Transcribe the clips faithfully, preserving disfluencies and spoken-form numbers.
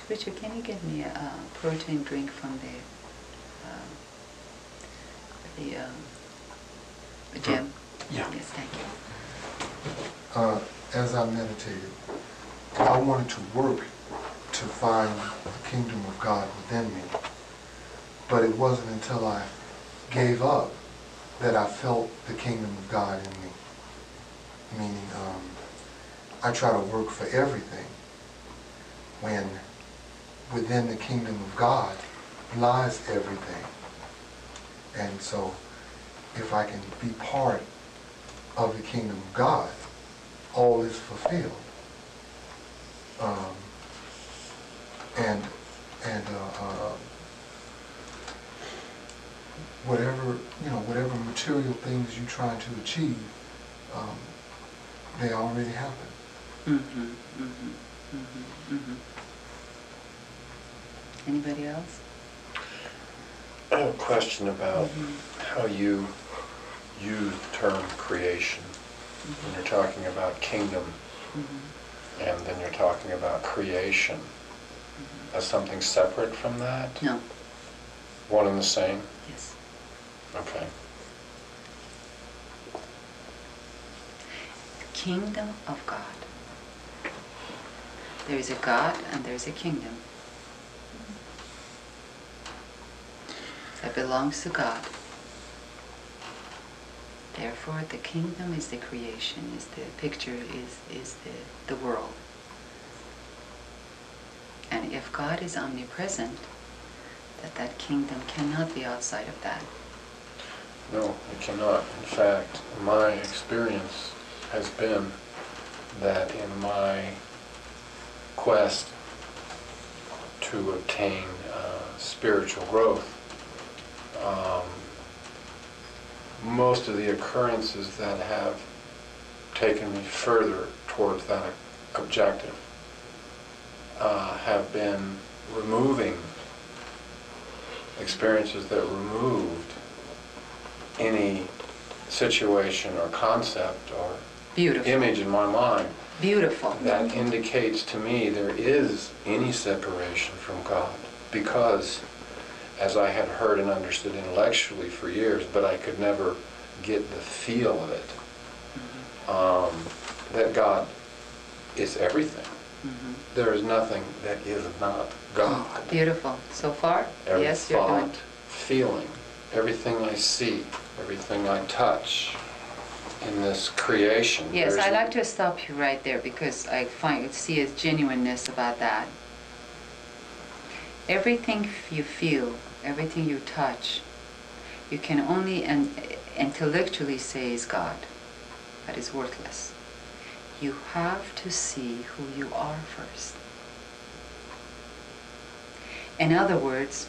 Richard, can you get me a uh, protein drink from the um, the, um, the gym? Yeah. Yes, thank you. Uh, as I meditated, I wanted to work to find the kingdom of God within me. But it wasn't until I gave up that I felt the kingdom of God in me. Meaning, um, I try to work for everything when within the kingdom of God lies everything. And so, if I can be part of the kingdom of God, all is fulfilled. Um, and and uh, uh, whatever you know, whatever material things you're trying to achieve, um, they already happen. Mm-hmm, mm-hmm, mm-hmm, mm-hmm. Anybody else? I have a question about Mm-hmm. how you use the term creation. Mm-hmm. When you're talking about kingdom, Mm-hmm. and then you're talking about creation, Mm-hmm. as something separate from that? No. One and the same? Yes. Okay. Kingdom of God. There is a God and there is a kingdom that belongs to God. Therefore, the kingdom is the creation, is the picture, is, is the, the world. And if God is omnipresent, that that kingdom cannot be outside of that. No, it cannot. In fact, my experience has been that in my quest to obtain uh, spiritual growth, um, most of the occurrences that have taken me further towards that objective uh, have been removing experiences that removed any situation or concept or Beautiful. image in my mind Beautiful. that indicates to me there is any separation from God, because as I had heard and understood intellectually for years, but I could never get the feel of it, um, that God is everything. Mm-hmm. There is nothing that is not God. Oh, beautiful. So far? Every Yes, you're thought, doing. feeling, everything I see, everything I touch in this creation. Yes, there's I'd a- like to stop you right there because I find see a genuineness about that. Everything you feel, everything you touch, you can only an, intellectually say is God. That is worthless. You have to see who you are first. In other words,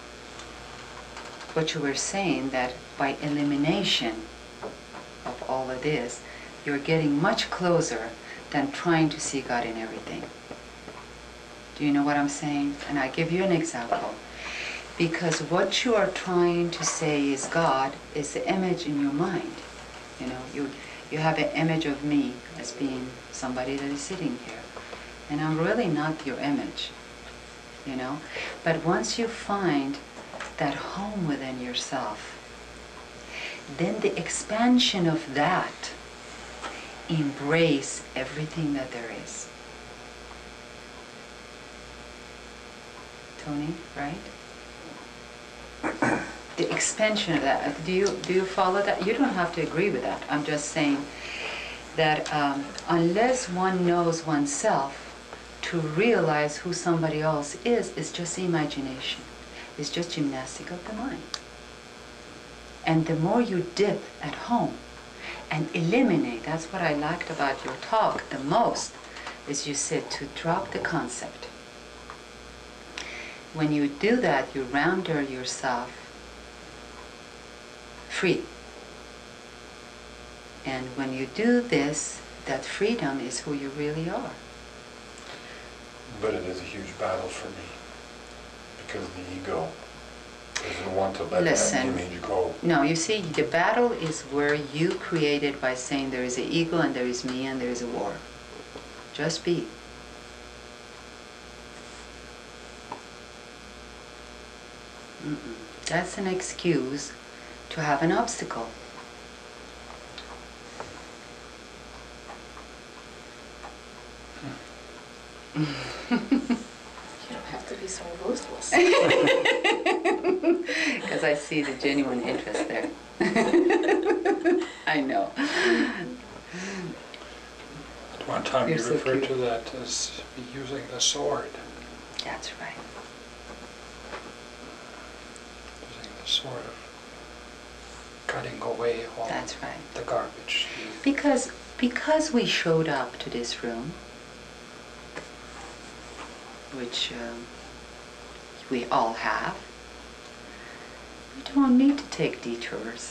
what you were saying, that by elimination of all of this, you're getting much closer than trying to see God in everything. Do you know what I'm saying? And I give you an example. Because what you are trying to say is God is the image in your mind. You know, you, you have an image of me as being somebody that is sitting here. And I'm really not your image, you know. But once you find that home within yourself, then the expansion of that embrace everything that there is. Tony, right? The expansion of that. Do you do you follow that? You don't have to agree with that. I'm just saying that um, unless one knows oneself, to realize who somebody else is is just imagination. It's just gymnastic of the mind. And the more you dip at home and eliminate, that's what I liked about your talk the most, is you said to drop the concept. When you do that, you render yourself free. And when you do this, that freedom is who you really are. But it is a huge battle for me, because the ego doesn't want to let Listen, that image go. No, you see, the battle is where you created by saying there is an ego and there is me and there is a war. Just be. Mm-mm. That's an excuse to have an obstacle. You don't have to be so ruthless. Because I see the genuine interest there. I know. At one time You're you so referred cute. to that as using the sword. That's right. Using the sword of cutting away all That's right. the garbage. Because because we showed up to this room, which um, we all have, we don't need to take detours.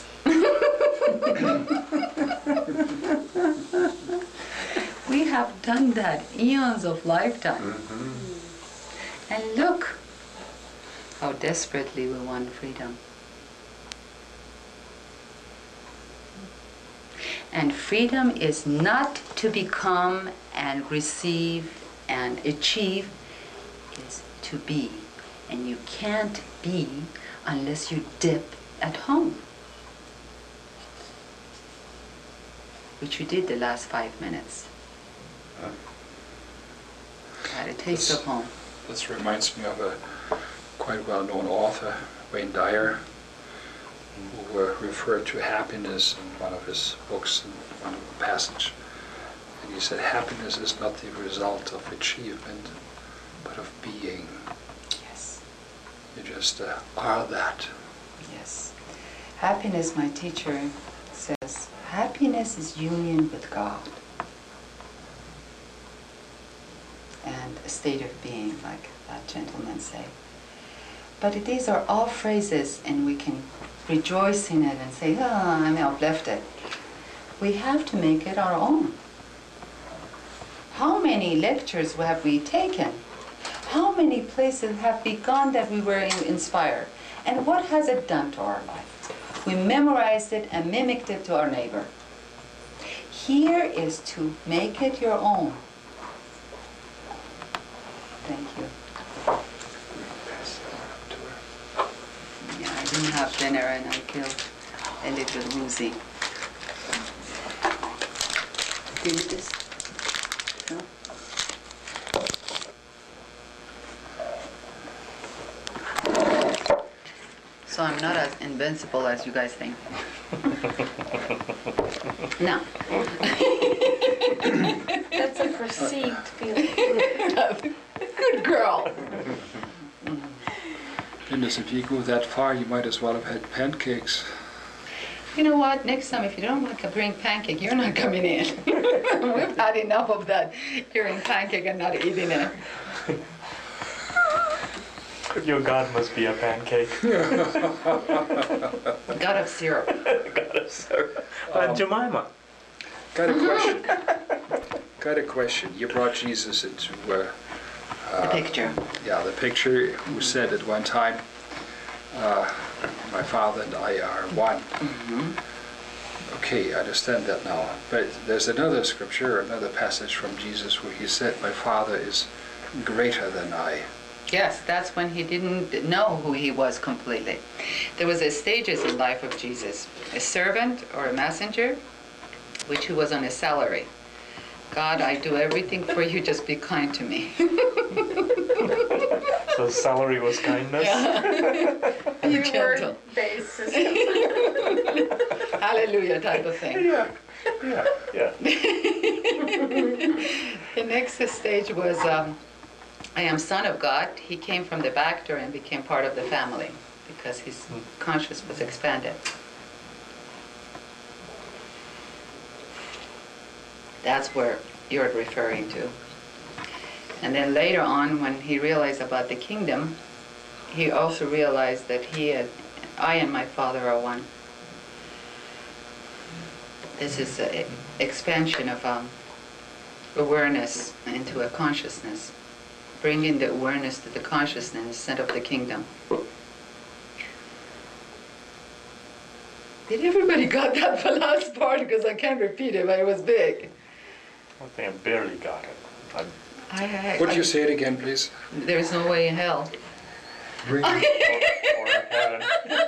We have done that eons of lifetime. Mm-hmm. And look how desperately we want freedom. And freedom is not to become and receive and achieve, is to be. And you can't be unless you dip at home. Which you did the last five minutes. Had a taste of home. This reminds me of a quite well-known author, Wayne Dyer, who uh, referred to happiness in one of his books, in one of the passage. And he said, happiness is not the result of achievement, but of being. Yes. You just uh, are that. Yes. Happiness, my teacher says, happiness is union with God. And a state of being, like that gentleman said. But these are all phrases, and we can rejoice in it and say, oh, I'm uplifted. We have to make it our own. How many lectures have we taken? How many places have we gone that we were in- inspired? And what has it done to our life? We memorized it and mimicked it to our neighbor. Here is to make it your own. Thank you. Yeah, I didn't have dinner and I feel a little woozy. Do you need this? No? So I'm not as invincible as you guys think. No. That's a perceived feeling. Good girl. Goodness, if you go that far, you might as well have had pancakes. You know what? Next time, if you don't want to bring pancake, you're not coming in. We've had enough of that, hearing pancake and not eating it. Your God must be a pancake. God of syrup. God of syrup. Uh, Um, Jemima. Got a question. Got a question. You brought Jesus into uh, The uh, picture. yeah, the picture, who said at one time, uh, my Father and I are one. Okay, I understand that now. But there's another scripture, another passage from Jesus where he said, my Father is greater than I. Yes, that's when he didn't know who he was completely. There was a stages in life of Jesus. A servant or a messenger, which he was on a salary. God, I do everything for you, just be kind to me. So salary was kindness. You gentle. Reward-based system. Hallelujah type of thing. Yeah, yeah, yeah. The next stage was, um, I am son of God. He came from the back door and became part of the family because his conscience was expanded. That's where you're referring to. And then later on, when he realized about the kingdom, he also realized that he had, I and my Father are one. This is an expansion of um, awareness into a consciousness, bringing the awareness to the consciousness of the kingdom. Did everybody got that the last part? Because I can't repeat it, but it was big. I think I barely got it. I, I, I, Would I- you say it again, please? There's no way in hell. bring, Or, I or a pattern.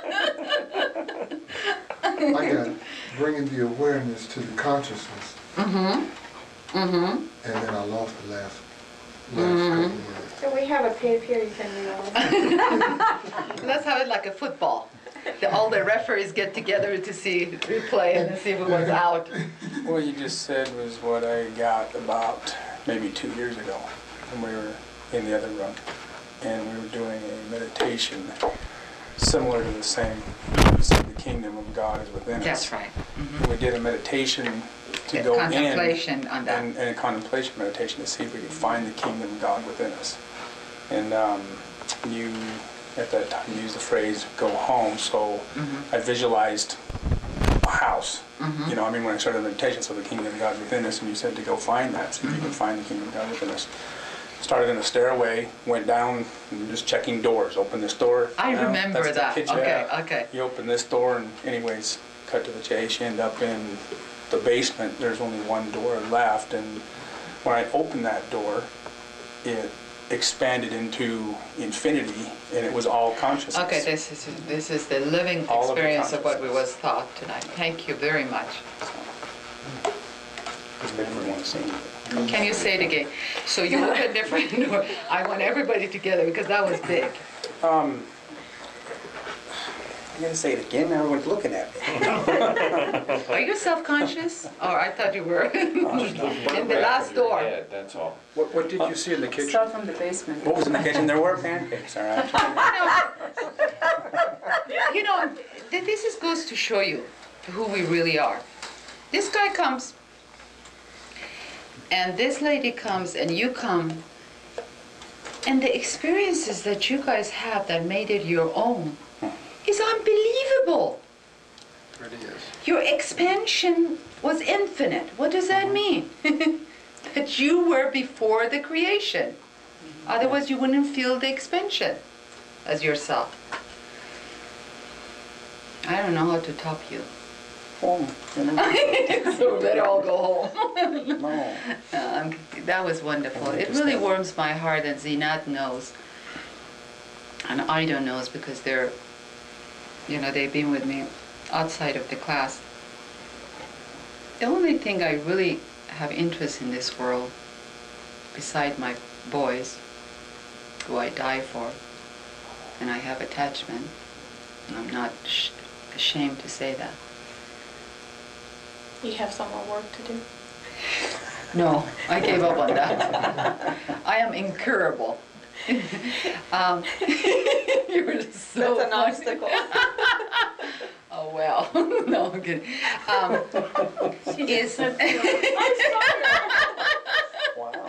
got it, bringing the awareness to the consciousness, Mm-hmm, mm-hmm. and then I lost the last, last couple of words. So we have a tape here you can read. Let's have it like a football. The, all the referees get together to see, replay and see who was out. What you just said was what I got about maybe two years ago when we were in the other room and we were doing a meditation similar to the same, the kingdom of God is within us. That's right. We did a meditation to Yeah, go contemplation in on that. And, and a contemplation meditation to see if we could find the kingdom of God within us. And um, you, at that time, used the phrase "go home." So Mhm. I visualized a house. Mhm. You know, I mean, when I started meditation, so the kingdom of God within us, and you said to go find that, see if you can find the kingdom of God within us. Started in a stairway, went down, and just checking doors. Open this door. I down, remember that's the that. kitchen. Okay, Yeah. okay. You open this door, and anyways, cut to the chase, you end up in the basement. There's only one door left, and when I opened that door, it expanded into infinity, and it was all consciousness. Okay, this is this is the living All of the experience of what we was consciousness. taught tonight. Thank you very much. Just make everyone want to sing. Can you say it again? So you opened a different door. I want everybody together because that was big. Um, I'm gonna say it again. Now everyone's looking at me. Are you self-conscious? Or I thought you were in the last door. Head, that's all. What, what did you see in the kitchen? Start from the basement. What was in the kitchen? There were pancakes. All right. You know, th- this is, goes to show you who we really are. This guy comes, and this lady comes, and you come, and the experiences that you guys have that made it your own is unbelievable. It really is. Your expansion was infinite. What does that mean? That you were before the creation. Otherwise, you wouldn't feel the expansion as yourself. I don't know how to top you. Home. So we better all go home. No. Um, that was wonderful. It really warms my heart, and Zinat knows, and Ida knows because they're, you know, they've been with me outside of the class. The only thing I really have interest in this world, beside my boys, who I die for, and I have attachment, and I'm not sh- ashamed to say that. You have some more work to do. No, I gave up on that. I am incurable. um, you were just so That's an funny. obstacle. Oh well, no, I'm kidding. Um, is Wow.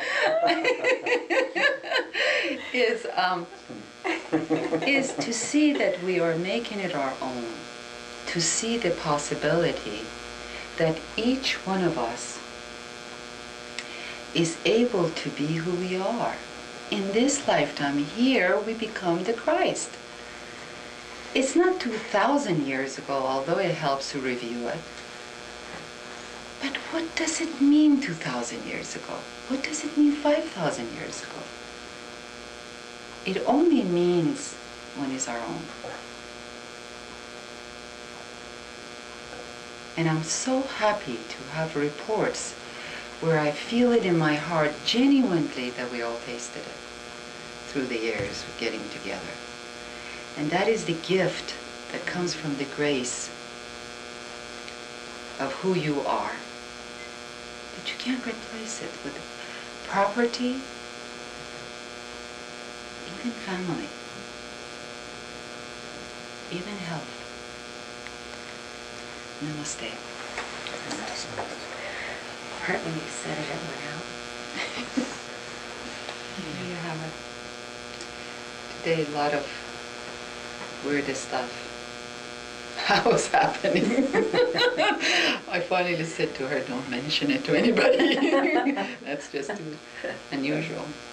is um, is to see that we are making it our own, to see the possibility that each one of us is able to be who we are. In this lifetime here, we become the Christ. It's not two thousand years ago, although it helps to review it. But what does it mean two thousand years ago? What does it mean five thousand years ago? It only means when it's our own. And I'm so happy to have reports where I feel it in my heart genuinely that we all tasted it through the years of getting together. And that is the gift that comes from the grace of who you are. That you can't replace it with property, even family, even health. Namaste. Part when you said it, it went out. There you have it. Today, a lot of weird stuff was happening. I finally said to her, don't mention it to anybody. That's just too unusual.